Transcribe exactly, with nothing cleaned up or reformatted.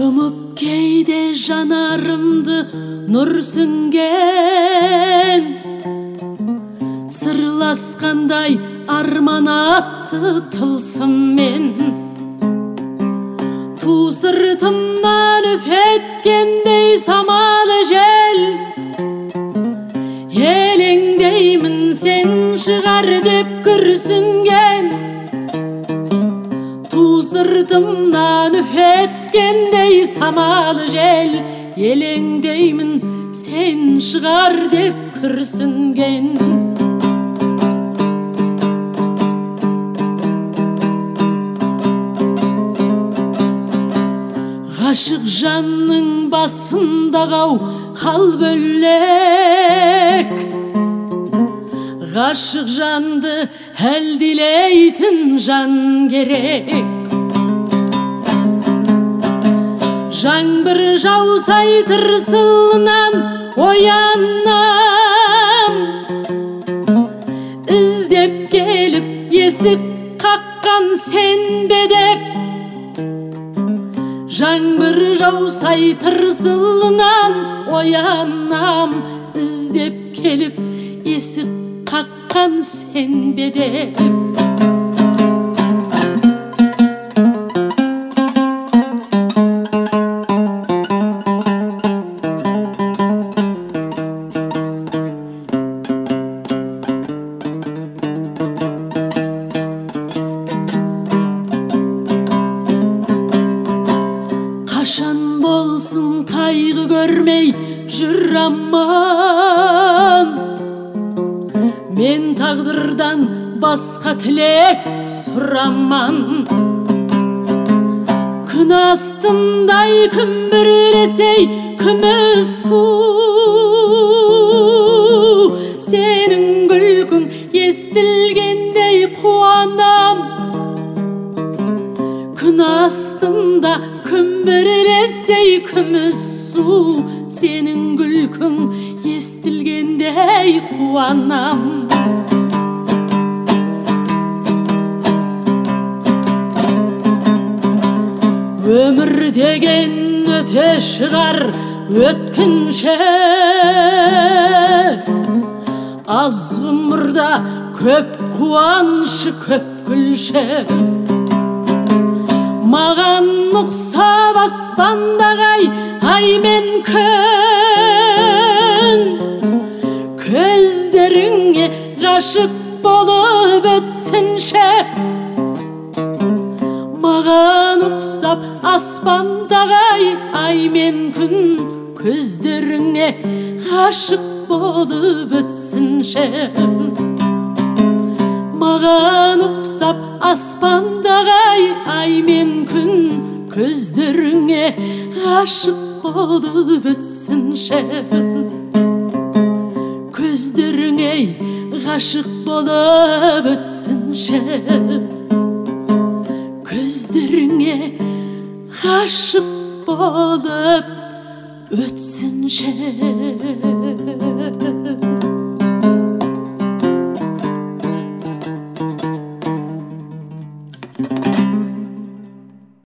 Жұмып кейде жанарымды нұр сүнген, сырласқандай арман атты тылсыммен. Ту сыртымнан үф еткендей самалы жел, елеңдеймін сен шығар деп күрсінген. Ту сыртымнан үф еткендей самалы жел, елеңдеймін сен шығар деп күрсінген. Ғашық жанның басындағау хал бөлек, ғашық жанды әлдилейтін жан керек. Жаңбыр жаусай тырсылынан оянам, іздеп келіп есік қаққан сен бе деп. Жаңбыр жаусай тырсылынан оянам, іздеп келіп есік қаққан сен бе деп. Қашан болсын қайғы көрмей жүр аман, мен тағдырдан басқа тілек сұраман. Күн астындай күмбірлесей күміс су, сенің күлкің естілгендей қуанам. Күн астында күмбірлесей күміс су, сенің күлкің естілгендей қуанам. Өмір деген өте шығар өткінші, аз ғұмырда көп қуанышы көп күлші. Маған ұқсап аспандағай ай мен күн, көздеріңе ғашық болып өтсінші. Маған ұқсап аспандағай ай мен күн, көздеріңе ғашық болып өтсінші. Маған ұқсап аспандағай ай мен күн, көздеріңе ғашық болып өтсінші. Көздеріңе ғашық болып өтсінші. Көздеріңе ғашық болып өтсінші.